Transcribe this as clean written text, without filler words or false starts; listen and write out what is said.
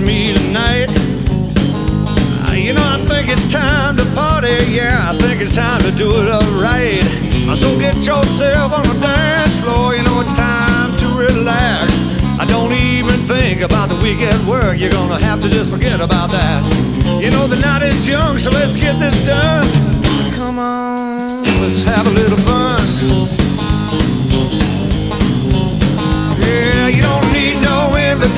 me tonight. You know, I think it's time to party, yeah, I think it's time to do it up right. So get yourself on the dance floor, you know it's time to relax. I don't even think about the weekend work, you're gonna have to just forget about that. You know the night is young, so let's get this done. Come on, let's have a little fun.